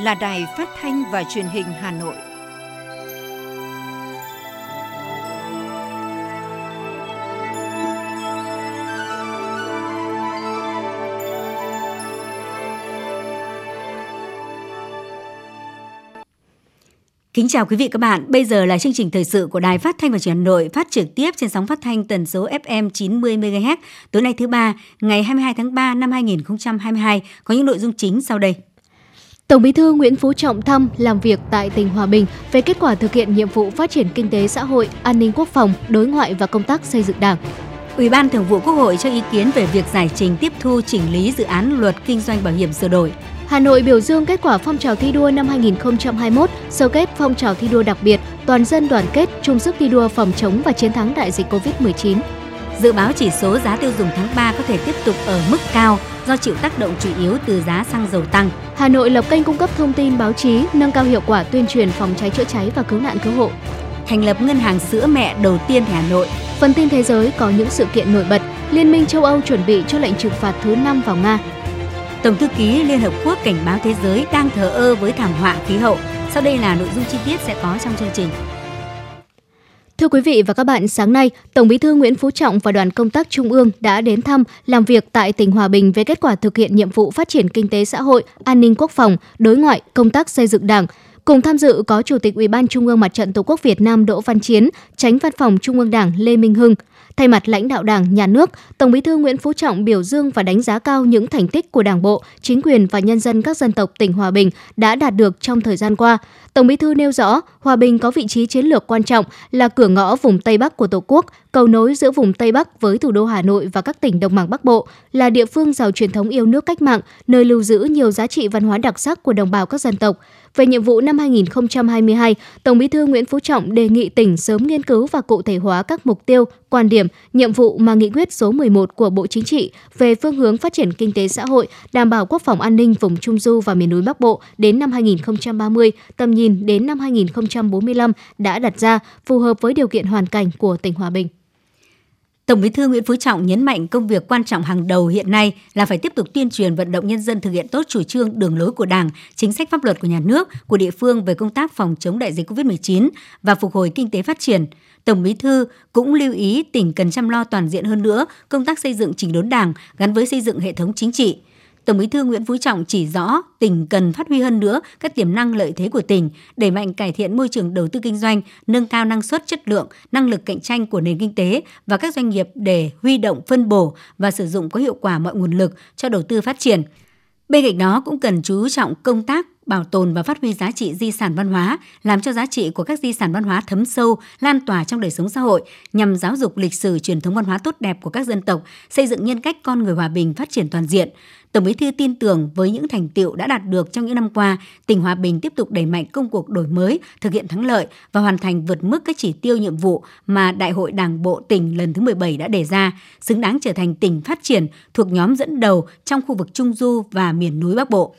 là Đài Phát thanh và Truyền hình Hà Nội. Kính chào quý vị các bạn. Bây giờ là chương trình thời sự của Đài Phát thanh và Truyền hình Hà Nội, phát trực tiếp trên sóng phát thanh tần số FM 90 MHz. Tối nay thứ ba, ngày 22 tháng 3 năm 2022 có những nội dung chính sau đây. Tổng Bí thư Nguyễn Phú Trọng thăm làm việc tại tỉnh Hòa Bình về kết quả thực hiện nhiệm vụ phát triển kinh tế xã hội, an ninh quốc phòng, đối ngoại và công tác xây dựng Đảng. Ủy ban Thường vụ Quốc hội cho ý kiến về việc giải trình tiếp thu chỉnh lý dự án luật kinh doanh bảo hiểm sửa đổi. Hà Nội biểu dương kết quả phong trào thi đua năm 2021, sơ kết phong trào thi đua đặc biệt, toàn dân đoàn kết, chung sức thi đua phòng chống và chiến thắng đại dịch Covid-19. Dự báo chỉ số giá tiêu dùng tháng 3 có thể tiếp tục ở mức cao do chịu tác động chủ yếu từ giá xăng dầu tăng. Hà Nội lập kênh cung cấp thông tin báo chí, nâng cao hiệu quả tuyên truyền phòng cháy chữa cháy và cứu nạn cứu hộ. Thành lập ngân hàng sữa mẹ đầu tiên tại Hà Nội. Phần tin thế giới có những sự kiện nổi bật. Liên minh châu Âu chuẩn bị cho lệnh trừng phạt thứ 5 vào Nga. Tổng thư ký Liên Hợp Quốc cảnh báo thế giới đang thờ ơ với thảm họa khí hậu. Sau đây là nội dung chi tiết sẽ có trong chương trình. Thưa quý vị và các bạn, sáng nay, Tổng Bí thư Nguyễn Phú Trọng và đoàn công tác Trung ương đã đến thăm, làm việc tại tỉnh Hòa Bình về kết quả thực hiện nhiệm vụ phát triển kinh tế xã hội, an ninh quốc phòng, đối ngoại, công tác xây dựng Đảng. Cùng tham dự có Chủ tịch Ủy ban Trung ương Mặt trận Tổ quốc Việt Nam Đỗ Văn Chiến, Chánh Văn phòng Trung ương Đảng Lê Minh Hưng. Thay mặt lãnh đạo Đảng, Nhà nước, Tổng Bí thư Nguyễn Phú Trọng biểu dương và đánh giá cao những thành tích của Đảng bộ, chính quyền và nhân dân các dân tộc tỉnh Hòa Bình đã đạt được trong thời gian qua. Tổng Bí thư nêu rõ, Hòa Bình có vị trí chiến lược quan trọng, là cửa ngõ vùng Tây Bắc của Tổ quốc, cầu nối giữa vùng Tây Bắc với thủ đô Hà Nội và các tỉnh đồng bằng Bắc Bộ, là địa phương giàu truyền thống yêu nước cách mạng, nơi lưu giữ nhiều giá trị văn hóa đặc sắc của đồng bào các dân tộc. Về nhiệm vụ năm 2022, Tổng Bí thư Nguyễn Phú Trọng đề nghị tỉnh sớm nghiên cứu và cụ thể hóa các mục tiêu, quan điểm, nhiệm vụ mà nghị quyết số 11 của Bộ Chính trị về phương hướng phát triển kinh tế xã hội, đảm bảo quốc phòng an ninh vùng Trung du và miền núi Bắc Bộ đến năm 2030, tầm nhìn đến năm 2045 đã đặt ra, phù hợp với điều kiện hoàn cảnh của tỉnh Hòa Bình. Tổng Bí thư Nguyễn Phú Trọng nhấn mạnh công việc quan trọng hàng đầu hiện nay là phải tiếp tục tuyên truyền vận động nhân dân thực hiện tốt chủ trương, đường lối của Đảng, chính sách pháp luật của nhà nước, của địa phương về công tác phòng chống đại dịch Covid-19 và phục hồi kinh tế phát triển. Tổng Bí thư cũng lưu ý tỉnh cần chăm lo toàn diện hơn nữa công tác xây dựng chỉnh đốn Đảng gắn với xây dựng hệ thống chính trị. Tổng Bí thư Nguyễn Phú Trọng chỉ rõ tỉnh cần phát huy hơn nữa các tiềm năng lợi thế của tỉnh, đẩy mạnh cải thiện môi trường đầu tư kinh doanh, nâng cao năng suất, chất lượng, năng lực cạnh tranh của nền kinh tế và các doanh nghiệp để huy động, phân bổ và sử dụng có hiệu quả mọi nguồn lực cho đầu tư phát triển. Bên cạnh đó cũng cần chú trọng công tác bảo tồn và phát huy giá trị di sản văn hóa, làm cho giá trị của các di sản văn hóa thấm sâu, lan tỏa trong đời sống xã hội, nhằm giáo dục lịch sử truyền thống văn hóa tốt đẹp của các dân tộc, xây dựng nhân cách con người hòa bình, phát triển toàn diện. Tổng Bí thư tin tưởng với những thành tựu đã đạt được trong những năm qua, tỉnh Hòa Bình tiếp tục đẩy mạnh công cuộc đổi mới, thực hiện thắng lợi và hoàn thành vượt mức các chỉ tiêu nhiệm vụ mà Đại hội Đảng bộ tỉnh lần thứ 17 đã đề ra, xứng đáng trở thành tỉnh phát triển thuộc nhóm dẫn đầu trong khu vực Trung du và miền núi Bắc Bộ.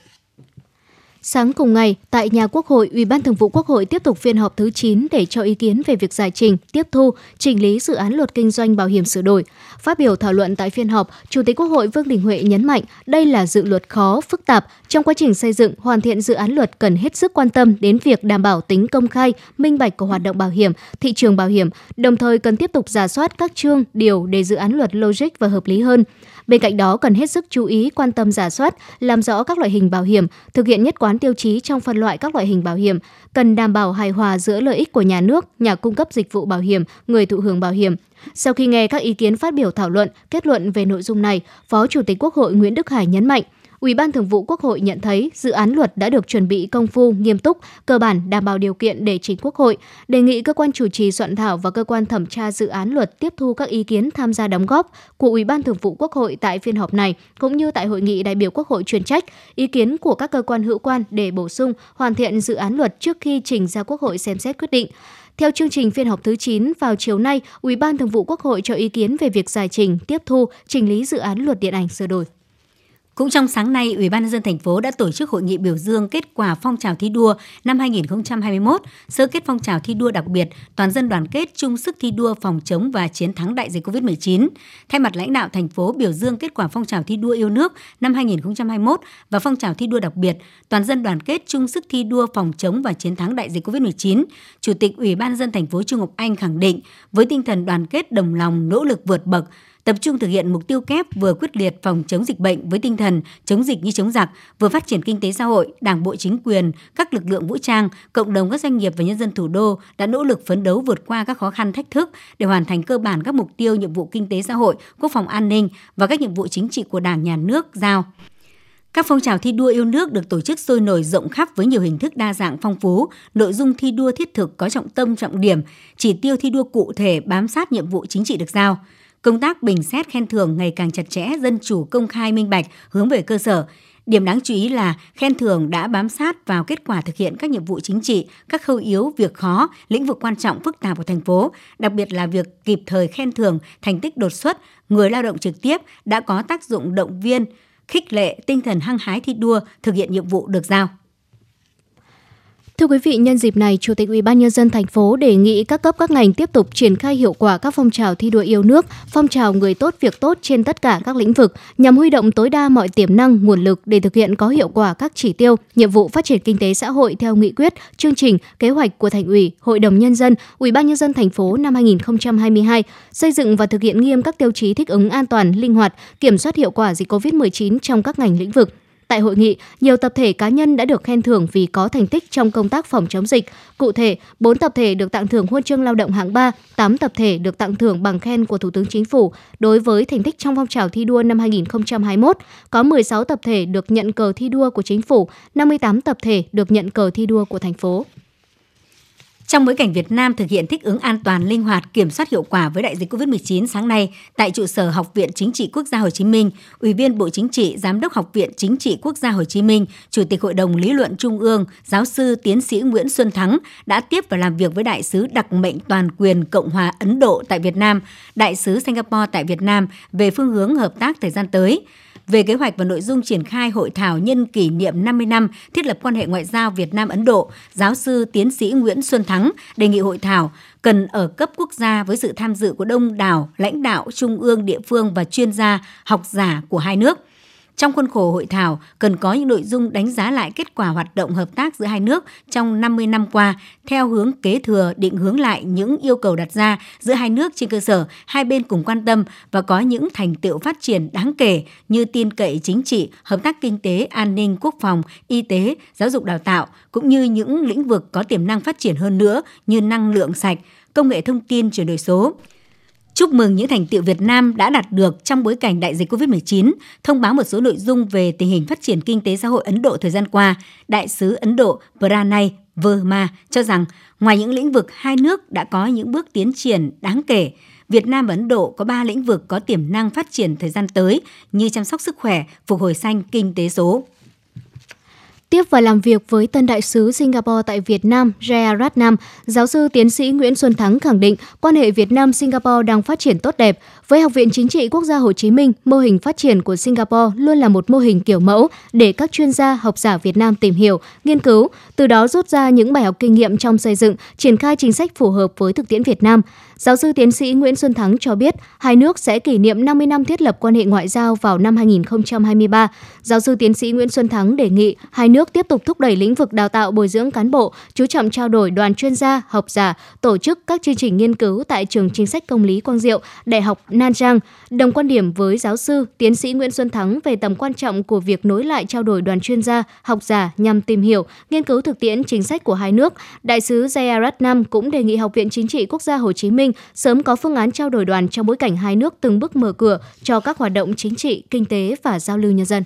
Sáng cùng ngày, tại nhà Quốc hội, Ủy ban Thường vụ Quốc hội tiếp tục phiên họp thứ 9 để cho ý kiến về việc giải trình, tiếp thu, chỉnh lý dự án luật kinh doanh bảo hiểm sửa đổi. Phát biểu thảo luận tại phiên họp, Chủ tịch Quốc hội Vương Đình Huệ nhấn mạnh đây là dự luật khó, phức tạp. Trong quá trình xây dựng, hoàn thiện dự án luật cần hết sức quan tâm đến việc đảm bảo tính công khai, minh bạch của hoạt động bảo hiểm, thị trường bảo hiểm, đồng thời cần tiếp tục rà soát các chương, điều để dự án luật logic và hợp lý hơn. Bên cạnh đó, cần hết sức chú ý quan tâm rà soát, làm rõ các loại hình bảo hiểm, thực hiện nhất quán tiêu chí trong phân loại các loại hình bảo hiểm, cần đảm bảo hài hòa giữa lợi ích của nhà nước, nhà cung cấp dịch vụ bảo hiểm, người thụ hưởng bảo hiểm. Sau khi nghe các ý kiến phát biểu thảo luận, kết luận về nội dung này, Phó Chủ tịch Quốc hội Nguyễn Đức Hải nhấn mạnh, Ủy ban Thường vụ Quốc hội nhận thấy dự án luật đã được chuẩn bị công phu, nghiêm túc, cơ bản đảm bảo điều kiện để trình Quốc hội, đề nghị cơ quan chủ trì soạn thảo và cơ quan thẩm tra dự án luật tiếp thu các ý kiến tham gia đóng góp của Ủy ban Thường vụ Quốc hội tại phiên họp này, cũng như tại hội nghị đại biểu Quốc hội chuyên trách, ý kiến của các cơ quan hữu quan để bổ sung, hoàn thiện dự án luật trước khi trình ra Quốc hội xem xét quyết định. Theo chương trình phiên họp thứ 9, vào chiều nay, Ủy ban Thường vụ Quốc hội cho ý kiến về việc giải trình, tiếp thu, chỉnh lý dự án luật điện ảnh sửa đổi. Cũng trong sáng nay, Ủy ban nhân dân thành phố đã tổ chức hội nghị biểu dương kết quả phong trào thi đua năm 2021, sơ kết phong trào thi đua đặc biệt toàn dân đoàn kết chung sức thi đua phòng chống và chiến thắng đại dịch Covid-19. Thay mặt lãnh đạo thành phố biểu dương kết quả phong trào thi đua yêu nước năm 2021 và phong trào thi đua đặc biệt toàn dân đoàn kết chung sức thi đua phòng chống và chiến thắng đại dịch Covid-19, Chủ tịch Ủy ban nhân dân thành phố Chu Ngọc Anh khẳng định với tinh thần đoàn kết đồng lòng nỗ lực vượt bậc, tập trung thực hiện mục tiêu kép vừa quyết liệt phòng chống dịch bệnh với tinh thần chống dịch như chống giặc, vừa phát triển kinh tế xã hội, Đảng bộ chính quyền, các lực lượng vũ trang, cộng đồng các doanh nghiệp và nhân dân thủ đô đã nỗ lực phấn đấu vượt qua các khó khăn thách thức để hoàn thành cơ bản các mục tiêu nhiệm vụ kinh tế xã hội, quốc phòng an ninh và các nhiệm vụ chính trị của Đảng, Nhà nước giao. Các phong trào thi đua yêu nước được tổ chức sôi nổi rộng khắp với nhiều hình thức đa dạng phong phú, nội dung thi đua thiết thực có trọng tâm trọng điểm, chỉ tiêu thi đua cụ thể bám sát nhiệm vụ chính trị được giao. Công tác bình xét khen thưởng ngày càng chặt chẽ, dân chủ, công khai, minh bạch, hướng về cơ sở. Điểm đáng chú ý là khen thưởng đã bám sát vào kết quả thực hiện các nhiệm vụ chính trị, các khâu yếu, việc khó, lĩnh vực quan trọng phức tạp của thành phố, đặc biệt là việc kịp thời khen thưởng thành tích đột xuất, người lao động trực tiếp đã có tác dụng động viên, khích lệ tinh thần hăng hái thi đua thực hiện nhiệm vụ được giao. Thưa quý vị, nhân dịp này, Chủ tịch Ủy ban nhân dân thành phố đề nghị các cấp các ngành tiếp tục triển khai hiệu quả các phong trào thi đua yêu nước, phong trào người tốt việc tốt trên tất cả các lĩnh vực nhằm huy động tối đa mọi tiềm năng, nguồn lực để thực hiện có hiệu quả các chỉ tiêu, nhiệm vụ phát triển kinh tế xã hội theo nghị quyết, chương trình, kế hoạch của Thành ủy, Hội đồng nhân dân, Ủy ban nhân dân thành phố năm 2022, xây dựng và thực hiện nghiêm các tiêu chí thích ứng an toàn, linh hoạt, kiểm soát hiệu quả dịch Covid-19 trong các ngành lĩnh vực. Tại hội nghị, nhiều tập thể cá nhân đã được khen thưởng vì có thành tích trong công tác phòng chống dịch. Cụ thể, 4 tập thể được tặng thưởng huân chương lao động hạng 3, 8 tập thể được tặng thưởng bằng khen của Thủ tướng Chính phủ. Đối với thành tích trong phong trào thi đua năm 2021, có 16 tập thể được nhận cờ thi đua của Chính phủ, 58 tập thể được nhận cờ thi đua của thành phố. Trong bối cảnh Việt Nam thực hiện thích ứng an toàn, linh hoạt, kiểm soát hiệu quả với đại dịch Covid-19, sáng nay, tại trụ sở Học viện Chính trị Quốc gia Hồ Chí Minh, Ủy viên Bộ Chính trị, Giám đốc Học viện Chính trị Quốc gia Hồ Chí Minh, Chủ tịch Hội đồng Lý luận Trung ương, Giáo sư Tiến sĩ Nguyễn Xuân Thắng đã tiếp và làm việc với Đại sứ đặc mệnh toàn quyền Cộng hòa Ấn Độ tại Việt Nam, Đại sứ Singapore tại Việt Nam về phương hướng hợp tác thời gian tới. Về kế hoạch và nội dung triển khai hội thảo nhân kỷ niệm 50 năm thiết lập quan hệ ngoại giao Việt Nam-Ấn Độ, Giáo sư Tiến sĩ Nguyễn Xuân Thắng đề nghị hội thảo cần ở cấp quốc gia với sự tham dự của đông đảo lãnh đạo trung ương, địa phương và chuyên gia, học giả của hai nước. Trong khuôn khổ hội thảo, cần có những nội dung đánh giá lại kết quả hoạt động hợp tác giữa hai nước trong 50 năm qua, theo hướng kế thừa, định hướng lại những yêu cầu đặt ra giữa hai nước trên cơ sở hai bên cùng quan tâm và có những thành tựu phát triển đáng kể như tin cậy chính trị, hợp tác kinh tế, an ninh, quốc phòng, y tế, giáo dục đào tạo, cũng như những lĩnh vực có tiềm năng phát triển hơn nữa như năng lượng sạch, công nghệ thông tin, chuyển đổi số. Chúc mừng những thành tựu Việt Nam đã đạt được trong bối cảnh đại dịch Covid-19, thông báo một số nội dung về tình hình phát triển kinh tế xã hội Ấn Độ thời gian qua. Đại sứ Ấn Độ Pranay Verma cho rằng, ngoài những lĩnh vực hai nước đã có những bước tiến triển đáng kể, Việt Nam và Ấn Độ có 3 lĩnh vực có tiềm năng phát triển thời gian tới như chăm sóc sức khỏe, phục hồi xanh, kinh tế số. Tiếp và làm việc với tân đại sứ Singapore tại Việt Nam, Jayaratnam, giáo sư tiến sĩ Nguyễn Xuân Thắng khẳng định quan hệ Việt Nam-Singapore đang phát triển tốt đẹp. Với Học viện Chính trị Quốc gia Hồ Chí Minh, mô hình phát triển của Singapore luôn là một mô hình kiểu mẫu để các chuyên gia, học giả Việt Nam tìm hiểu, nghiên cứu, từ đó rút ra những bài học kinh nghiệm trong xây dựng, triển khai chính sách phù hợp với thực tiễn Việt Nam. Giáo sư tiến sĩ Nguyễn Xuân Thắng cho biết, hai nước sẽ kỷ niệm 50 năm thiết lập quan hệ ngoại giao vào năm 2023. Giáo sư tiến sĩ Nguyễn Xuân Thắng đề nghị hai nước tiếp tục thúc đẩy lĩnh vực đào tạo bồi dưỡng cán bộ, chú trọng trao đổi đoàn chuyên gia, học giả, tổ chức các chương trình nghiên cứu tại Trường Chính sách Công lý Quang Diệu, Đại học Nan Giang. Đồng quan điểm với giáo sư tiến sĩ Nguyễn Xuân Thắng về tầm quan trọng của việc nối lại trao đổi đoàn chuyên gia, học giả nhằm tìm hiểu, nghiên cứu thực tiễn chính sách của hai nước, Đại sứ Jayaratnam cũng đề nghị Học viện Chính trị Quốc gia Hồ Chí Minh sớm có phương án trao đổi đoàn trong bối cảnh hai nước từng bước mở cửa cho các hoạt động chính trị, kinh tế và giao lưu nhân dân.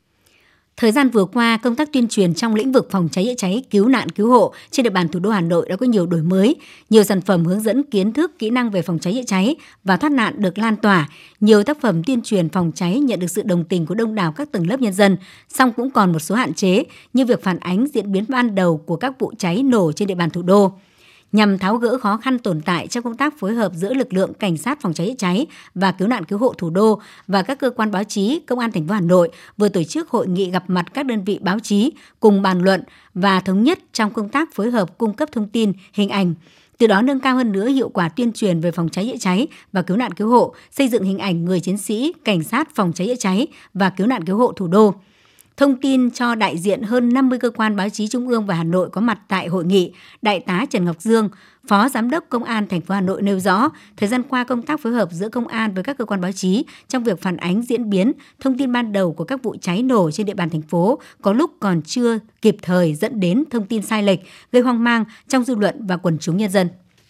Thời gian vừa qua, công tác tuyên truyền trong lĩnh vực phòng cháy chữa cháy, cứu nạn cứu hộ trên địa bàn thủ đô Hà Nội đã có nhiều đổi mới. Nhiều sản phẩm hướng dẫn kiến thức, kỹ năng về phòng cháy chữa cháy và thoát nạn được lan tỏa. Nhiều tác phẩm tuyên truyền phòng cháy nhận được sự đồng tình của đông đảo các tầng lớp nhân dân. Song cũng còn một số hạn chế như việc phản ánh diễn biến ban đầu của các vụ cháy nổ trên địa bàn thủ đô. nhằm tháo gỡ khó khăn tồn tại trong công tác phối hợp giữa lực lượng cảnh sát phòng cháy chữa cháy và cứu nạn cứu hộ thủ đô và các cơ quan báo chí, Công an thành phố Hà Nội vừa tổ chức hội nghị gặp mặt các đơn vị báo chí cùng bàn luận và thống nhất trong công tác phối hợp cung cấp thông tin, hình ảnh, từ đó nâng cao hơn nữa hiệu quả tuyên truyền về phòng cháy chữa cháy và cứu nạn cứu hộ, xây dựng hình ảnh người chiến sĩ cảnh sát phòng cháy chữa cháy và cứu nạn cứu hộ thủ đô. Thông tin cho đại diện hơn 50 cơ quan báo chí Trung ương và Hà Nội có mặt tại hội nghị, Đại tá Trần Ngọc Dương, Phó Giám đốc Công an thành phố Hà Nội nêu rõ, thời gian qua công tác phối hợp giữa công an với các cơ quan báo chí trong việc phản ánh diễn biến, thông tin ban đầu của các vụ cháy nổ trên địa bàn thành phố có lúc còn chưa kịp thời dẫn đến thông tin sai lệch, gây hoang mang trong dư luận và quần chúng nhân dân.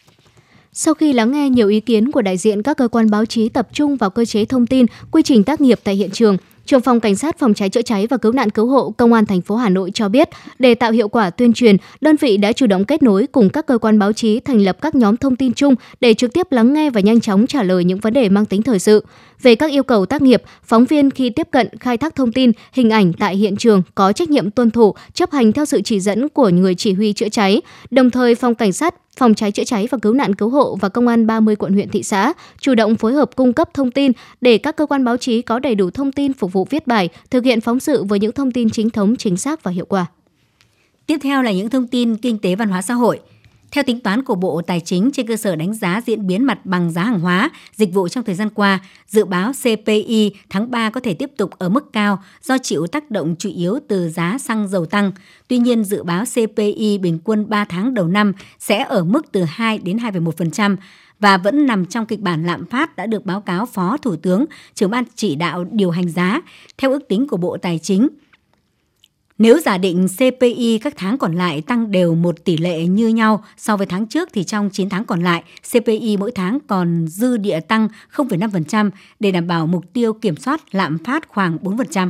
Sau khi lắng nghe nhiều ý kiến của đại diện các cơ quan báo chí tập trung vào cơ chế thông tin, quy trình tác nghiệp tại hiện trường, Trưởng phòng Cảnh sát phòng cháy chữa cháy và cứu nạn cứu hộ Công an thành phố Hà Nội cho biết, để tạo hiệu quả tuyên truyền, đơn vị đã chủ động kết nối cùng các cơ quan báo chí thành lập các nhóm thông tin chung để trực tiếp lắng nghe và nhanh chóng trả lời những vấn đề mang tính thời sự. Về các yêu cầu tác nghiệp, phóng viên khi tiếp cận, khai thác thông tin, hình ảnh tại hiện trường có trách nhiệm tuân thủ, chấp hành theo sự chỉ dẫn của người chỉ huy chữa cháy. Đồng thời, Phòng Cảnh sát phòng cháy chữa cháy và cứu nạn cứu hộ và Công an 30 quận huyện thị xã chủ động phối hợp cung cấp thông tin để các cơ quan báo chí có đầy đủ thông tin phục vụ viết bài, thực hiện phóng sự với những thông tin chính thống, chính xác và hiệu quả. Tiếp theo là những thông tin kinh tế văn hóa xã hội. Theo tính toán của Bộ Tài chính trên cơ sở đánh giá diễn biến mặt bằng giá hàng hóa, dịch vụ trong thời gian qua, dự báo CPI tháng 3 có thể tiếp tục ở mức cao do chịu tác động chủ yếu từ giá xăng dầu tăng. Tuy nhiên, dự báo CPI bình quân 3 tháng đầu năm sẽ ở mức từ 2 đến 2,1% và vẫn nằm trong kịch bản lạm phát đã được báo cáo Phó Thủ tướng, trưởng ban chỉ đạo điều hành giá. Theo ước tính của Bộ Tài chính, nếu giả định CPI các tháng còn lại tăng đều một tỷ lệ như nhau so với tháng trước thì trong 9 tháng còn lại, CPI mỗi tháng còn dư địa tăng 0,5% để đảm bảo mục tiêu kiểm soát lạm phát khoảng 4%.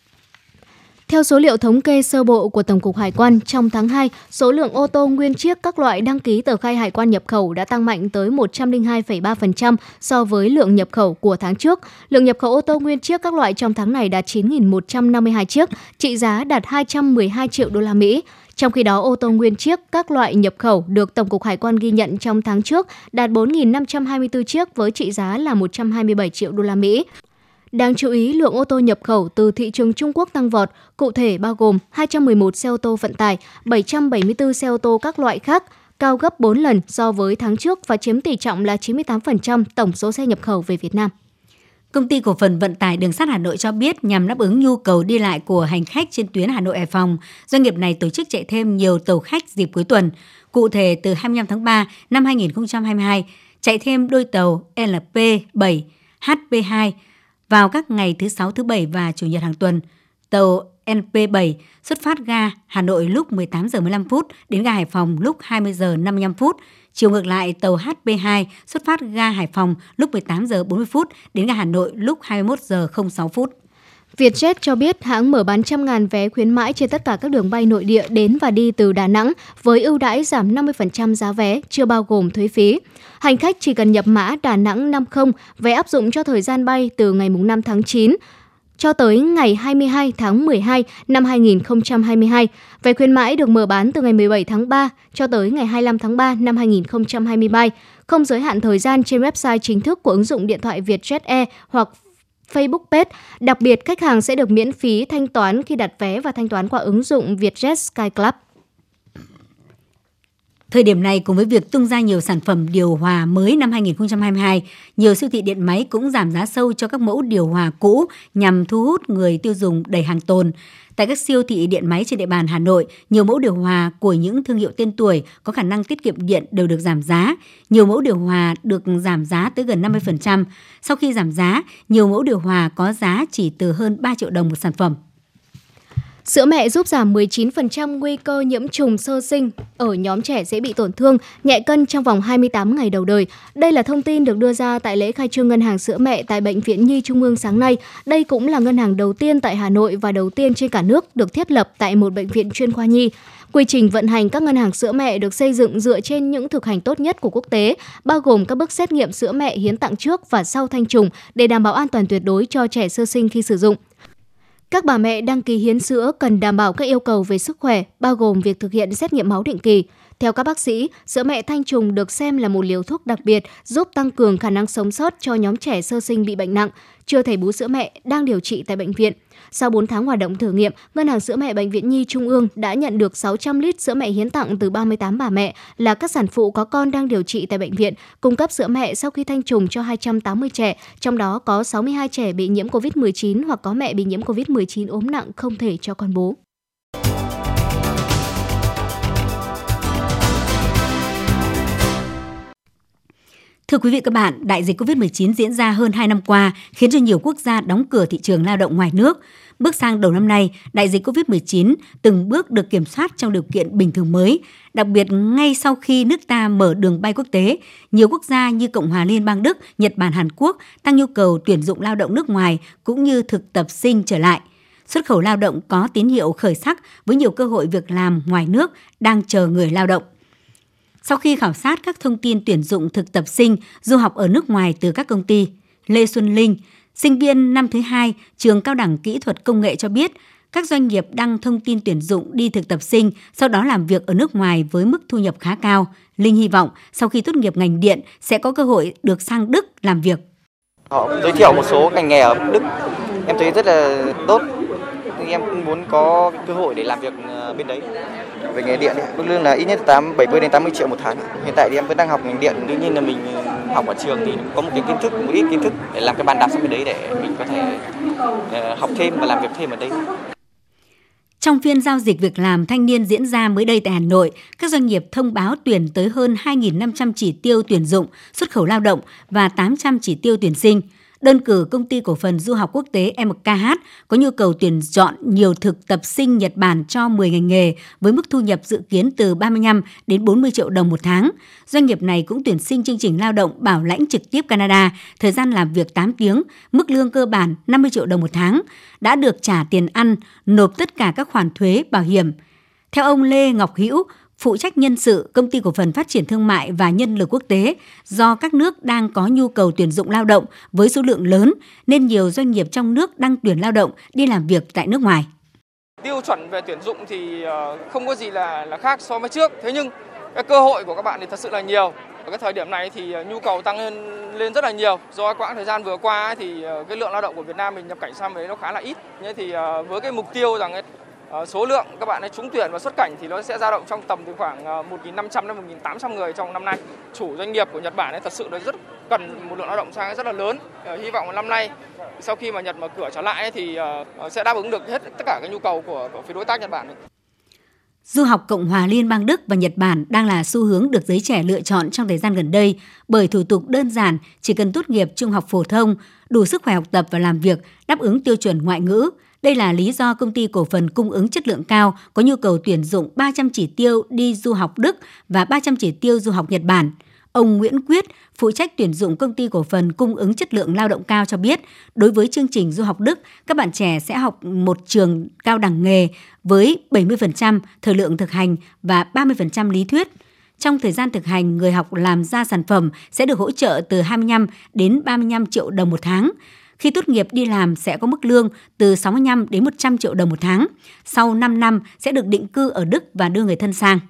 Theo số liệu thống kê sơ bộ của Tổng cục Hải quan, trong tháng 2, số lượng ô tô nguyên chiếc các loại đăng ký tờ khai hải quan nhập khẩu đã tăng mạnh tới 102,3% so với lượng nhập khẩu của tháng trước. Lượng nhập khẩu ô tô nguyên chiếc các loại trong tháng này đạt 9.152 chiếc, trị giá đạt 212 triệu đô la Mỹ. Trong khi đó, ô tô nguyên chiếc các loại nhập khẩu được Tổng cục Hải quan ghi nhận trong tháng trước đạt 4.524 chiếc với trị giá là 127 triệu đô la Mỹ. Đáng chú ý, lượng ô tô nhập khẩu từ thị trường Trung Quốc tăng vọt, cụ thể bao gồm 211 xe ô tô vận tải, 774 xe ô tô các loại khác, cao gấp 4 lần so với tháng trước và chiếm tỷ trọng là 98% tổng số xe nhập khẩu về Việt Nam. Công ty Cổ phần Vận tải Đường sắt Hà Nội cho biết nhằm đáp ứng nhu cầu đi lại của hành khách trên tuyến Hà Nội - Hải Phòng, doanh nghiệp này tổ chức chạy thêm nhiều tàu khách dịp cuối tuần. Cụ thể, từ 25 tháng 3 năm 2022, chạy thêm đôi tàu LP7, HP2 vào các ngày thứ Sáu, thứ Bảy và Chủ nhật hàng tuần. Tàu NP7 xuất phát ga Hà Nội lúc 18 giờ 15 phút đến ga Hải Phòng lúc 20 giờ 55 phút. Chiều ngược lại, tàu HP2 xuất phát ga Hải Phòng lúc 18 giờ 40 phút đến ga Hà Nội lúc 21 giờ 06 phút. Vietjet cho biết hãng mở bán trăm ngàn vé khuyến mãi trên tất cả các đường bay nội địa đến và đi từ Đà Nẵng với ưu đãi giảm 50% giá vé, chưa bao gồm thuế phí. Hành khách chỉ cần nhập mã Đà Nẵng 50, vé áp dụng cho thời gian bay từ ngày 5 tháng 9 cho tới ngày 22 tháng 12 năm 2022. Vé khuyến mãi được mở bán từ ngày 17 tháng 3 cho tới ngày 25 tháng 3 năm 2023, không giới hạn thời gian trên website chính thức của ứng dụng điện thoại Vietjet Air hoặc Facebook Page. Đặc biệt, khách hàng sẽ được miễn phí thanh toán khi đặt vé và thanh toán qua ứng dụng Vietjet Sky Club. Thời điểm này, cùng với việc tung ra nhiều sản phẩm điều hòa mới năm 2022, nhiều siêu thị điện máy cũng giảm giá sâu cho các mẫu điều hòa cũ nhằm thu hút người tiêu dùng đầy hàng tồn. Tại các siêu thị điện máy trên địa bàn Hà Nội, nhiều mẫu điều hòa của những thương hiệu tên tuổi có khả năng tiết kiệm điện đều được giảm giá. Nhiều mẫu điều hòa được giảm giá tới gần 50%. Sau khi giảm giá, nhiều mẫu điều hòa có giá chỉ từ hơn 3 triệu đồng một sản phẩm. Sữa mẹ giúp giảm 19% nguy cơ nhiễm trùng sơ sinh ở nhóm trẻ dễ bị tổn thương, nhẹ cân trong vòng 28 ngày đầu đời. Đây là thông tin được đưa ra tại lễ khai trương ngân hàng sữa mẹ tại Bệnh viện Nhi Trung ương sáng nay. Đây cũng là ngân hàng đầu tiên tại Hà Nội và đầu tiên trên cả nước được thiết lập tại một bệnh viện chuyên khoa nhi. Quy trình vận hành các ngân hàng sữa mẹ được xây dựng dựa trên những thực hành tốt nhất của quốc tế, bao gồm các bước xét nghiệm sữa mẹ hiến tặng trước và sau thanh trùng để đảm bảo an toàn tuyệt đối cho trẻ sơ sinh khi sử dụng. Các bà mẹ đăng ký hiến sữa cần đảm bảo các yêu cầu về sức khỏe, bao gồm việc thực hiện xét nghiệm máu định kỳ. Theo các bác sĩ, sữa mẹ thanh trùng được xem là một liều thuốc đặc biệt giúp tăng cường khả năng sống sót cho nhóm trẻ sơ sinh bị bệnh nặng, chưa thể bú sữa mẹ đang điều trị tại bệnh viện. Sau 4 tháng hoạt động thử nghiệm, Ngân hàng Sữa mẹ Bệnh viện Nhi Trung ương đã nhận được 600 lít sữa mẹ hiến tặng từ 38 bà mẹ là các sản phụ có con đang điều trị tại bệnh viện, cung cấp sữa mẹ sau khi thanh trùng cho 280 trẻ, trong đó có 62 trẻ bị nhiễm COVID-19 hoặc có mẹ bị nhiễm COVID-19 ốm nặng không thể cho con bú. Thưa quý vị các bạn, đại dịch COVID-19 diễn ra hơn 2 năm qua khiến cho nhiều quốc gia đóng cửa thị trường lao động ngoài nước. Bước sang đầu năm nay, đại dịch COVID-19 từng bước được kiểm soát trong điều kiện bình thường mới. Đặc biệt, ngay sau khi nước ta mở đường bay quốc tế, nhiều quốc gia như Cộng hòa Liên bang Đức, Nhật Bản, Hàn Quốc tăng nhu cầu tuyển dụng lao động nước ngoài cũng như thực tập sinh trở lại. Xuất khẩu lao động có tín hiệu khởi sắc với nhiều cơ hội việc làm ngoài nước đang chờ người lao động. Sau khi khảo sát các thông tin tuyển dụng thực tập sinh, du học ở nước ngoài từ các công ty, Lê Xuân Linh, sinh viên năm thứ 2, trường Cao đẳng Kỹ thuật Công nghệ cho biết, các doanh nghiệp đăng thông tin tuyển dụng đi thực tập sinh, sau đó làm việc ở nước ngoài với mức thu nhập khá cao. Linh hy vọng sau khi tốt nghiệp ngành điện sẽ có cơ hội được sang Đức làm việc. Họ giới thiệu một số ngành nghề ở Đức, em thấy rất là tốt. Em cũng muốn có cơ hội để làm việc bên đấy. Về nghề điện, mức lương là ít nhất 70 đến 80 triệu một tháng. Hiện tại thì em vẫn đang học ngành điện, tuy nhiên là mình học ở trường thì có một cái kiến thức, một ít kiến thức để làm cái bàn đạp sang bên đấy để mình có thể học thêm và làm việc thêm ở đây. Trong phiên giao dịch việc làm thanh niên diễn ra mới đây tại Hà Nội, các doanh nghiệp thông báo tuyển tới hơn 2.500 chỉ tiêu tuyển dụng, xuất khẩu lao động và 800 chỉ tiêu tuyển sinh. Đơn cử công ty cổ phần du học quốc tế MKH có nhu cầu tuyển chọn nhiều thực tập sinh Nhật Bản cho 10 ngành nghề với mức thu nhập dự kiến từ 35 đến 40 triệu đồng một tháng. Doanh nghiệp này cũng tuyển sinh chương trình lao động bảo lãnh trực tiếp Canada, thời gian làm việc 8 tiếng, mức lương cơ bản 50 triệu đồng một tháng, đã được trả tiền ăn, nộp tất cả các khoản thuế, bảo hiểm. Theo ông Lê Ngọc Hữu, phụ trách nhân sự Công ty Cổ phần Phát triển Thương mại và Nhân lực Quốc tế, do các nước đang có nhu cầu tuyển dụng lao động với số lượng lớn nên nhiều doanh nghiệp trong nước đang tuyển lao động đi làm việc tại nước ngoài. Tiêu chuẩn về tuyển dụng thì không có gì là khác so với trước, thế nhưng cái cơ hội của các bạn thì thật sự là nhiều. Ở cái thời điểm này thì nhu cầu tăng lên rất là nhiều. Do quãng thời gian vừa qua thì cái lượng lao động của Việt Nam mình nhập cảnh sang đấy nó khá là ít. Thế thì với cái mục tiêu rằng số lượng các bạn ấy trúng tuyển và xuất cảnh thì nó sẽ dao động trong tầm từ khoảng 1.500 đến 1.800 người trong năm nay. Chủ doanh nghiệp của Nhật Bản ấy thật sự là rất cần một lượng lao động sang rất là lớn. Hy vọng năm nay sau khi mà Nhật mở cửa trở lại thì sẽ đáp ứng được hết tất cả các nhu cầu của phía đối tác Nhật Bản ấy. Du học Cộng hòa Liên bang Đức và Nhật Bản đang là xu hướng được giới trẻ lựa chọn trong thời gian gần đây bởi thủ tục đơn giản, chỉ cần tốt nghiệp trung học phổ thông, đủ sức khỏe học tập và làm việc, đáp ứng tiêu chuẩn ngoại ngữ. Đây là lý do công ty cổ phần cung ứng chất lượng cao có nhu cầu tuyển dụng 300 chỉ tiêu đi du học Đức và 300 chỉ tiêu du học Nhật Bản. Ông Nguyễn Quyết, phụ trách tuyển dụng công ty cổ phần cung ứng chất lượng lao động cao cho biết, đối với chương trình du học Đức, các bạn trẻ sẽ học một trường cao đẳng nghề với 70% thời lượng thực hành và 30% lý thuyết. Trong thời gian thực hành, người học làm ra sản phẩm sẽ được hỗ trợ từ 25 đến 35 triệu đồng một tháng. Khi tốt nghiệp đi làm sẽ có mức lương từ 65 đến 100 triệu đồng một tháng. Sau 5 năm sẽ được định cư ở Đức và đưa người thân sang.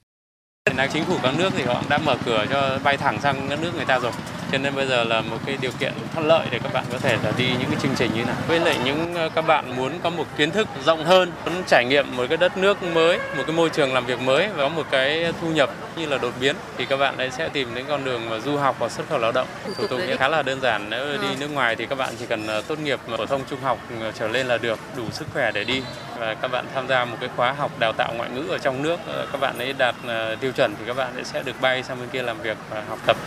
Chính phủ các nước thì họ đã mở cửa cho bay thẳng sang các nước người ta rồi. Cho nên bây giờ là một cái điều kiện thuận lợi để các bạn có thể là đi những cái chương trình như này. Với lại những các bạn muốn có một kiến thức rộng hơn, muốn trải nghiệm một cái đất nước mới, một cái môi trường làm việc mới và có một cái thu nhập như là đột biến thì các bạn ấy sẽ tìm đến con đường mà du học và xuất khẩu lao động. Thủ tục khá là đơn giản. Nếu đi nước ngoài thì các bạn chỉ cần tốt nghiệp phổ thông trung học trở lên là được, đủ sức khỏe để đi. Và các bạn tham gia một cái khóa học đào tạo ngoại ngữ ở trong nước, các bạn ấy đạt tiêu chuẩn thì các bạn ấy sẽ được bay sang bên kia làm việc và học tập.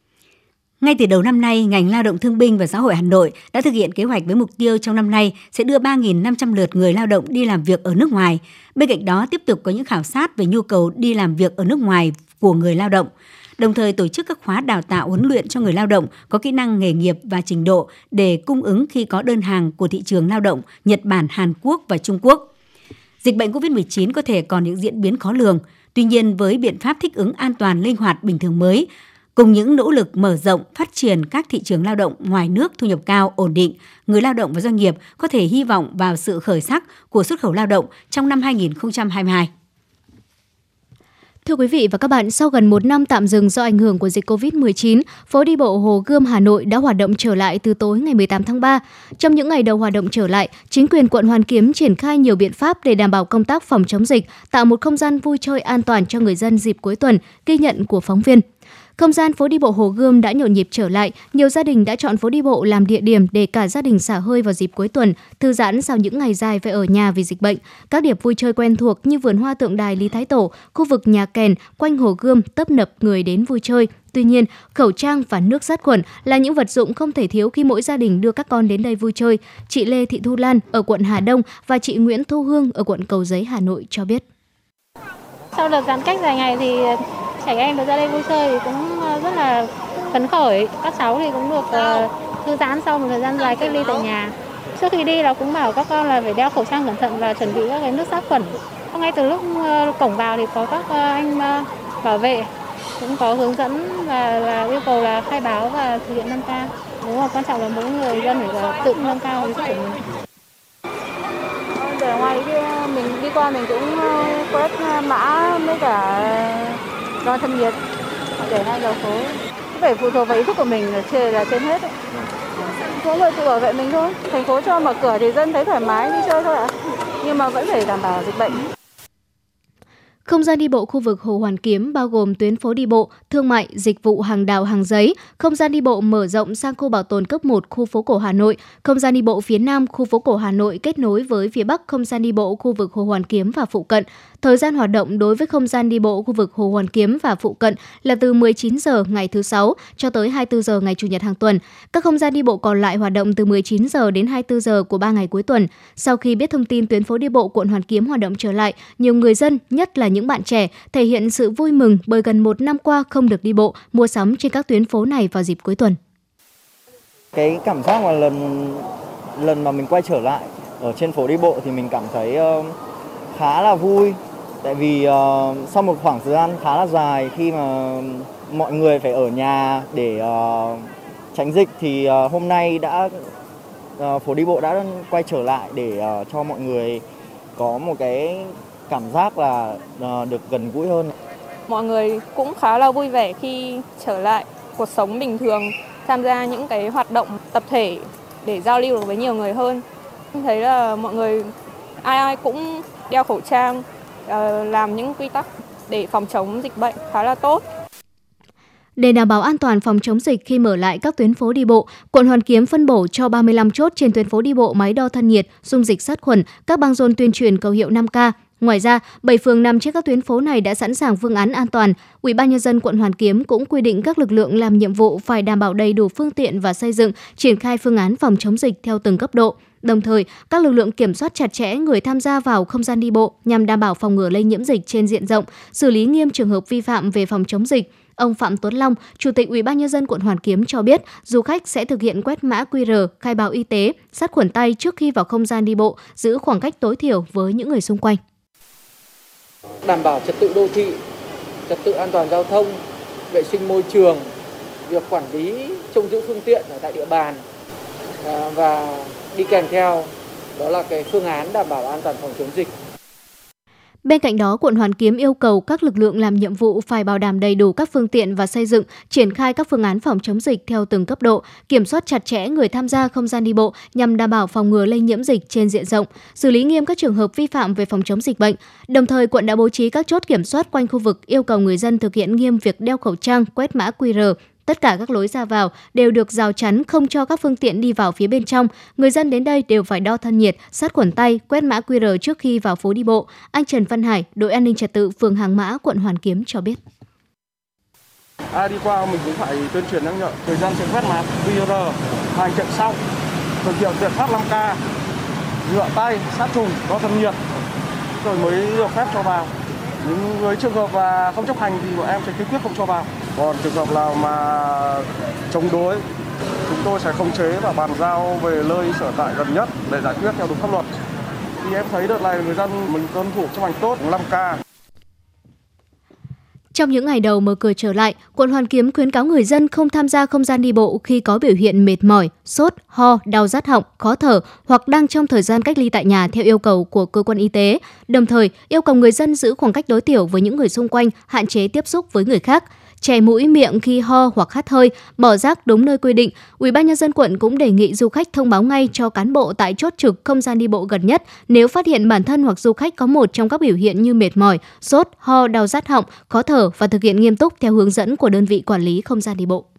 Ngay từ đầu năm nay, ngành Lao động Thương binh và Xã hội Hà Nội đã thực hiện kế hoạch với mục tiêu trong năm nay sẽ đưa 3.500 lượt người lao động đi làm việc ở nước ngoài. Bên cạnh đó, tiếp tục có những khảo sát về nhu cầu đi làm việc ở nước ngoài của người lao động, đồng thời tổ chức các khóa đào tạo huấn luyện cho người lao động có kỹ năng nghề nghiệp và trình độ để cung ứng khi có đơn hàng của thị trường lao động Nhật Bản, Hàn Quốc và Trung Quốc. Dịch bệnh COVID-19 có thể còn những diễn biến khó lường. Tuy nhiên, với biện pháp thích ứng an toàn, linh hoạt, bình thường mới, cùng những nỗ lực mở rộng, phát triển các thị trường lao động ngoài nước thu nhập cao, ổn định, người lao động và doanh nghiệp có thể hy vọng vào sự khởi sắc của xuất khẩu lao động trong năm 2022. Thưa quý vị và các bạn, sau gần 1 năm tạm dừng do ảnh hưởng của dịch Covid-19, phố đi bộ Hồ Gươm Hà Nội đã hoạt động trở lại từ tối ngày 18 tháng 3. Trong những ngày đầu hoạt động trở lại, chính quyền quận Hoàn Kiếm triển khai nhiều biện pháp để đảm bảo công tác phòng chống dịch, tạo một không gian vui chơi an toàn cho người dân dịp cuối tuần, ghi nhận của phóng viên. Không gian phố đi bộ Hồ Gươm đã nhộn nhịp trở lại, nhiều gia đình đã chọn phố đi bộ làm địa điểm để cả gia đình xả hơi vào dịp cuối tuần, thư giãn sau những ngày dài phải ở nhà vì dịch bệnh. Các điểm vui chơi quen thuộc như vườn hoa tượng đài Lý Thái Tổ, khu vực nhà kèn, quanh Hồ Gươm tấp nập người đến vui chơi. Tuy nhiên, khẩu trang và nước sát khuẩn là những vật dụng không thể thiếu khi mỗi gia đình đưa các con đến đây vui chơi. Chị Lê Thị Thu Lan ở quận Hà Đông và chị Nguyễn Thu Hương ở quận Cầu Giấy, Hà Nội cho biết. Sau đợt giãn cách dài ngày thì trẻ em được ra đây vui chơi thì cũng rất là phấn khởi. Các cháu thì cũng được thư giãn sau một thời gian dài cách ly tại nhà. Trước khi đi là cũng bảo các con là phải đeo khẩu trang cẩn thận và chuẩn bị các cái nước sát khuẩn. Ngay từ lúc cổng vào thì có các anh bảo vệ cũng có hướng dẫn và yêu cầu là khai báo và thực hiện 5K. Đúng rồi, quan trọng là mỗi người dân phải tự nâng cao ý thức của mình. Ở ngoài kia mình đi qua mình cũng quét mã với cả đo thân nhiệt để ngay đầu phố. Phải phụ thuộc vào ý thức của mình là trên hết. Mỗi người tự bảo vệ mình thôi. Thành phố cho mở cửa thì dân thấy thoải mái đi chơi thôi ạ. Nhưng mà vẫn phải đảm bảo dịch bệnh. Không gian đi bộ khu vực Hồ Hoàn Kiếm bao gồm tuyến phố đi bộ, thương mại, dịch vụ hàng đào hàng giấy, không gian đi bộ mở rộng sang khu bảo tồn cấp 1 khu phố cổ Hà Nội, không gian đi bộ phía Nam khu phố cổ Hà Nội kết nối với phía Bắc không gian đi bộ khu vực Hồ Hoàn Kiếm và phụ cận. Thời gian hoạt động đối với không gian đi bộ khu vực Hồ Hoàn Kiếm và phụ cận là từ 19 giờ ngày thứ Sáu cho tới 24 giờ ngày Chủ nhật hàng tuần. Các không gian đi bộ còn lại hoạt động từ 19 giờ đến 24 giờ của 3 ngày cuối tuần. Sau khi biết thông tin tuyến phố đi bộ quận Hoàn Kiếm hoạt động trở lại, nhiều người dân, nhất là những bạn trẻ, thể hiện sự vui mừng bởi gần 1 năm qua không được đi bộ, mua sắm trên các tuyến phố này vào dịp cuối tuần. Cái cảm giác mà lần mà mình quay trở lại ở trên phố đi bộ thì mình cảm thấy khá là vui. Tại vì sau một khoảng thời gian khá là dài khi mà mọi người phải ở nhà để tránh dịch thì hôm nay phố đi bộ đã quay trở lại để cho mọi người có một cái cảm giác là được gần gũi hơn. Mọi người cũng khá là vui vẻ khi trở lại cuộc sống bình thường, tham gia những cái hoạt động tập thể để giao lưu được với nhiều người hơn. Em thấy là mọi người ai cũng đeo khẩu trang, làm những quy tắc để phòng chống dịch bệnh khá là tốt. Để đảm bảo an toàn phòng chống dịch khi mở lại các tuyến phố đi bộ, quận Hoàn Kiếm phân bổ cho 35 chốt trên tuyến phố đi bộ máy đo thân nhiệt, dung dịch sát khuẩn, các băng rôn tuyên truyền khẩu hiệu 5K. Ngoài ra, 7 phường nằm trên các tuyến phố này đã sẵn sàng phương án an toàn. Ủy ban nhân dân quận Hoàn Kiếm cũng quy định các lực lượng làm nhiệm vụ phải đảm bảo đầy đủ phương tiện và xây dựng, triển khai phương án phòng chống dịch theo từng cấp độ. Đồng thời, các lực lượng kiểm soát chặt chẽ người tham gia vào không gian đi bộ nhằm đảm bảo phòng ngừa lây nhiễm dịch trên diện rộng, xử lý nghiêm trường hợp vi phạm về phòng chống dịch. Ông Phạm Tuấn Long, Chủ tịch Ủy ban nhân dân quận Hoàn Kiếm cho biết, du khách sẽ thực hiện quét mã QR, khai báo y tế, sát khuẩn tay trước khi vào không gian đi bộ, giữ khoảng cách tối thiểu với những người xung quanh. Đảm bảo trật tự đô thị, trật tự an toàn giao thông, vệ sinh môi trường, việc quản lý trông giữ phương tiện ở tại địa bàn và đi kèm theo đó là cái phương án đảm bảo an toàn phòng chống dịch. Bên cạnh đó, quận Hoàn Kiếm yêu cầu các lực lượng làm nhiệm vụ phải bảo đảm đầy đủ các phương tiện và xây dựng, triển khai các phương án phòng chống dịch theo từng cấp độ, kiểm soát chặt chẽ người tham gia không gian đi bộ nhằm đảm bảo phòng ngừa lây nhiễm dịch trên diện rộng, xử lý nghiêm các trường hợp vi phạm về phòng chống dịch bệnh. Đồng thời, quận đã bố trí các chốt kiểm soát quanh khu vực, yêu cầu người dân thực hiện nghiêm việc đeo khẩu trang, quét mã QR. Tất cả các lối ra vào đều được rào chắn không cho các phương tiện đi vào phía bên trong. Người dân đến đây đều phải đo thân nhiệt, sát khuẩn tay, quét mã QR trước khi vào phố đi bộ. Anh Trần Văn Hải, đội an ninh trật tự phường Hàng Mã, quận Hoàn Kiếm cho biết. Ai đi qua mình cũng phải tuyên truyền nhắc nhở. Người dân sẽ quét mã QR, hành trận sau, thực hiện biện pháp 5K, rửa tay, sát trùng, đo thân nhiệt, rồi mới được phép cho vào. Những với trường hợp mà không chấp hành thì bọn em sẽ kiên quyết không cho vào. Còn trường hợp nào mà chống đối, chúng tôi sẽ khống chế và bàn giao về nơi sở tại gần nhất để giải quyết theo đúng pháp luật. Thì em thấy đợt này người dân mình tuân thủ chấp hành tốt 5K. Trong những ngày đầu mở cửa trở lại, quận Hoàn Kiếm khuyến cáo người dân không tham gia không gian đi bộ khi có biểu hiện mệt mỏi, sốt, ho, đau rát họng, khó thở hoặc đang trong thời gian cách ly tại nhà theo yêu cầu của cơ quan y tế. Đồng thời, yêu cầu người dân giữ khoảng cách tối thiểu với những người xung quanh, hạn chế tiếp xúc với người khác. Chè mũi miệng khi ho hoặc hắt hơi, bỏ rác đúng nơi quy định. UBND quận cũng đề nghị du khách thông báo ngay cho cán bộ tại chốt trực không gian đi bộ gần nhất nếu phát hiện bản thân hoặc du khách có một trong các biểu hiện như mệt mỏi, sốt, ho, đau rát họng, khó thở và thực hiện nghiêm túc theo hướng dẫn của đơn vị quản lý không gian đi bộ.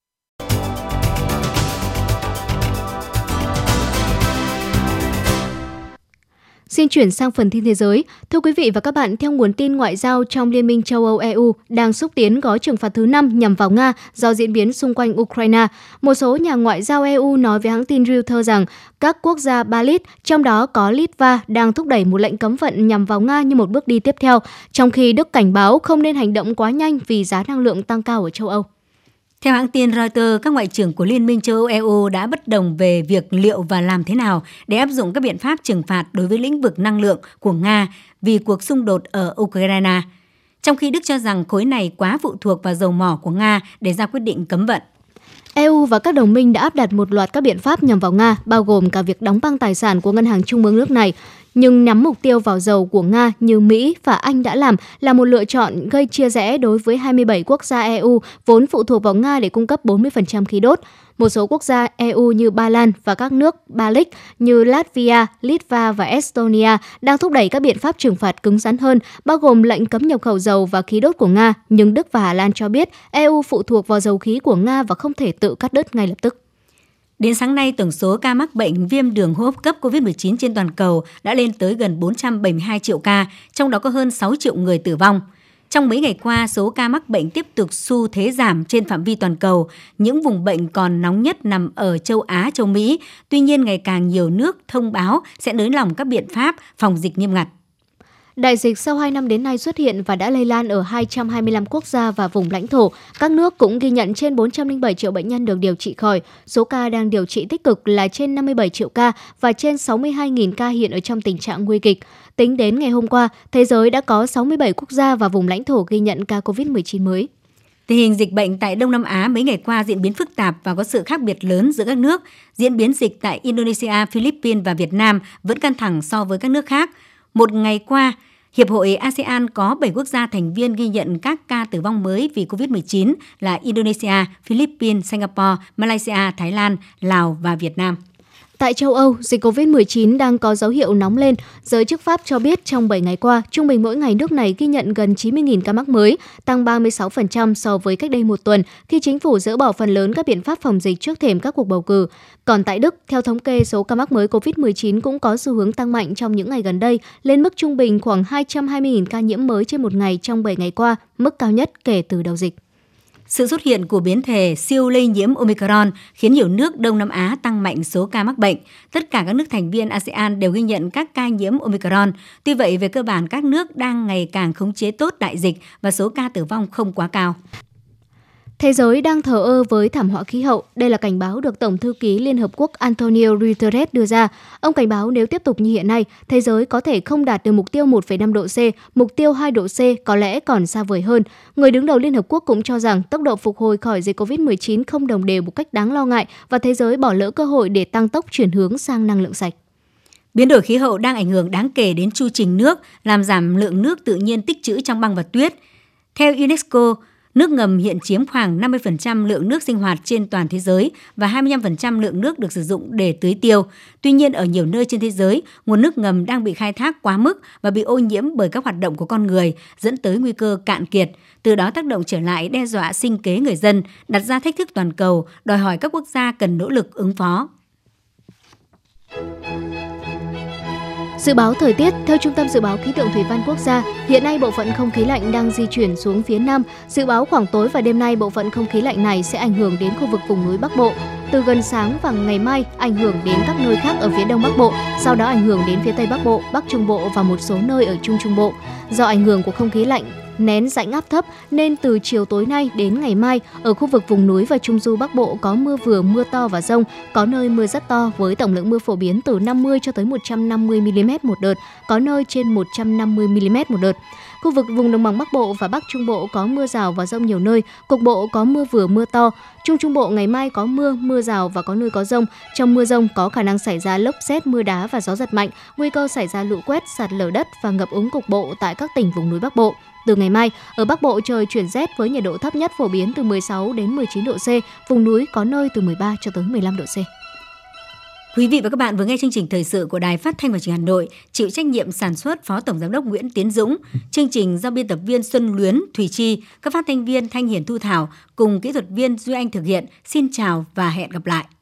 Xin chuyển sang phần tin thế giới. Thưa quý vị và các bạn, theo nguồn tin ngoại giao trong Liên minh châu Âu EU đang xúc tiến gói trừng phạt thứ 5 nhằm vào Nga do diễn biến xung quanh Ukraine, một số nhà ngoại giao EU nói với hãng tin Reuters rằng các quốc gia Baltic, trong đó có Litva, đang thúc đẩy một lệnh cấm vận nhằm vào Nga như một bước đi tiếp theo, trong khi Đức cảnh báo không nên hành động quá nhanh vì giá năng lượng tăng cao ở châu Âu. Theo hãng tin Reuters, các ngoại trưởng của Liên minh châu Âu EU đã bất đồng về việc liệu và làm thế nào để áp dụng các biện pháp trừng phạt đối với lĩnh vực năng lượng của Nga vì cuộc xung đột ở Ukraine, trong khi Đức cho rằng khối này quá phụ thuộc vào dầu mỏ của Nga để ra quyết định cấm vận. EU và các đồng minh đã áp đặt một loạt các biện pháp nhằm vào Nga, bao gồm cả việc đóng băng tài sản của ngân hàng trung ương nước này, nhưng nhắm mục tiêu vào dầu của Nga như Mỹ và Anh đã làm là một lựa chọn gây chia rẽ đối với 27 quốc gia EU vốn phụ thuộc vào Nga để cung cấp 40% khí đốt. Một số quốc gia EU như Ba Lan và các nước Baltic như Latvia, Litva và Estonia đang thúc đẩy các biện pháp trừng phạt cứng rắn hơn, bao gồm lệnh cấm nhập khẩu dầu và khí đốt của Nga, nhưng Đức và Hà Lan cho biết EU phụ thuộc vào dầu khí của Nga và không thể tự cắt đứt ngay lập tức. Đến sáng nay, tổng số ca mắc bệnh viêm đường hô hấp cấp COVID-19 trên toàn cầu đã lên tới gần 472 triệu ca, trong đó có hơn 6 triệu người tử vong. Trong mấy ngày qua, số ca mắc bệnh tiếp tục xu thế giảm trên phạm vi toàn cầu. Những vùng bệnh còn nóng nhất nằm ở châu Á, châu Mỹ. Tuy nhiên, ngày càng nhiều nước thông báo sẽ nới lỏng các biện pháp phòng dịch nghiêm ngặt. Đại dịch sau 2 năm đến nay xuất hiện và đã lây lan ở 225 quốc gia và vùng lãnh thổ. Các nước cũng ghi nhận trên 407 triệu bệnh nhân được điều trị khỏi. Số ca đang điều trị tích cực là trên 57 triệu ca và trên 62.000 ca hiện ở trong tình trạng nguy kịch. Tính đến ngày hôm qua, thế giới đã có 67 quốc gia và vùng lãnh thổ ghi nhận ca COVID-19 mới. Tình hình dịch bệnh tại Đông Nam Á mấy ngày qua diễn biến phức tạp và có sự khác biệt lớn giữa các nước. Diễn biến dịch tại Indonesia, Philippines và Việt Nam vẫn căng thẳng so với các nước khác. Một ngày qua, Hiệp hội ASEAN có 7 quốc gia thành viên ghi nhận các ca tử vong mới vì COVID-19 là Indonesia, Philippines, Singapore, Malaysia, Thái Lan, Lào và Việt Nam. Tại châu Âu, dịch COVID-19 đang có dấu hiệu nóng lên. Giới chức Pháp cho biết trong 7 ngày qua, trung bình mỗi ngày nước này ghi nhận gần 90.000 ca mắc mới, tăng 36% so với cách đây một tuần, khi chính phủ dỡ bỏ phần lớn các biện pháp phòng dịch trước thềm các cuộc bầu cử. Còn tại Đức, theo thống kê, số ca mắc mới COVID-19 cũng có xu hướng tăng mạnh trong những ngày gần đây, lên mức trung bình khoảng 220.000 ca nhiễm mới trên một ngày trong 7 ngày qua, mức cao nhất kể từ đầu dịch. Sự xuất hiện của biến thể siêu lây nhiễm Omicron khiến nhiều nước Đông Nam Á tăng mạnh số ca mắc bệnh. Tất cả các nước thành viên ASEAN đều ghi nhận các ca nhiễm Omicron. Tuy vậy, về cơ bản các nước đang ngày càng khống chế tốt đại dịch và số ca tử vong không quá cao. Thế giới đang thờ ơ với thảm họa khí hậu. Đây là cảnh báo được Tổng thư ký Liên Hợp Quốc Antonio Guterres đưa ra. Ông cảnh báo nếu tiếp tục như hiện nay, thế giới có thể không đạt được mục tiêu 1,5 độ C, mục tiêu 2 độ C có lẽ còn xa vời hơn. Người đứng đầu Liên Hợp Quốc cũng cho rằng tốc độ phục hồi khỏi dịch COVID-19 không đồng đều một cách đáng lo ngại và thế giới bỏ lỡ cơ hội để tăng tốc chuyển hướng sang năng lượng sạch. Biến đổi khí hậu đang ảnh hưởng đáng kể đến chu trình nước, làm giảm lượng nước tự nhiên tích trữ trong băng và tuyết. Theo UNESCO, nước ngầm hiện chiếm khoảng 50% lượng nước sinh hoạt trên toàn thế giới và 25% lượng nước được sử dụng để tưới tiêu. Tuy nhiên, ở nhiều nơi trên thế giới, nguồn nước ngầm đang bị khai thác quá mức và bị ô nhiễm bởi các hoạt động của con người, dẫn tới nguy cơ cạn kiệt. Từ đó tác động trở lại đe dọa sinh kế người dân, đặt ra thách thức toàn cầu, đòi hỏi các quốc gia cần nỗ lực ứng phó. Dự báo thời tiết, theo Trung tâm Dự báo Khí tượng Thủy văn Quốc gia, hiện nay bộ phận không khí lạnh đang di chuyển xuống phía Nam. Dự báo khoảng tối và đêm nay, bộ phận không khí lạnh này sẽ ảnh hưởng đến khu vực vùng núi Bắc Bộ. Từ gần sáng và ngày mai, ảnh hưởng đến các nơi khác ở phía Đông Bắc Bộ, sau đó ảnh hưởng đến phía Tây Bắc Bộ, Bắc Trung Bộ và một số nơi ở Trung Trung Bộ. Do ảnh hưởng của không khí lạnh nén rãnh áp thấp nên từ chiều tối nay đến ngày mai, ở khu vực vùng núi và Trung du Bắc Bộ có mưa vừa, mưa to và dông, có nơi mưa rất to với tổng lượng mưa phổ biến từ 50 cho tới 150 mm một đợt, có nơi trên 150 mm một đợt. Khu vực vùng đồng bằng Bắc Bộ và Bắc Trung Bộ có mưa rào và dông nhiều nơi, cục bộ có mưa vừa mưa to. Trung Bộ ngày mai có mưa, mưa rào và có nơi có dông. Trong mưa dông có khả năng xảy ra lốc sét, mưa đá và gió giật mạnh, nguy cơ xảy ra lũ quét, sạt lở đất và ngập úng cục bộ tại các tỉnh vùng núi Bắc Bộ. Từ ngày mai, ở Bắc Bộ trời chuyển rét với nhiệt độ thấp nhất phổ biến từ 16 đến 19 độ C, vùng núi có nơi từ 13 cho tới 15 độ C. Quý vị và các bạn vừa nghe chương trình thời sự của Đài Phát thanh và Truyền hình Hà Nội, chịu trách nhiệm sản xuất Phó Tổng giám đốc Nguyễn Tiến Dũng, chương trình do biên tập viên Xuân Luyến, Thùy Chi, các phát thanh viên Thanh Hiền, Thu Thảo cùng kỹ thuật viên Duy Anh thực hiện. Xin chào và hẹn gặp lại.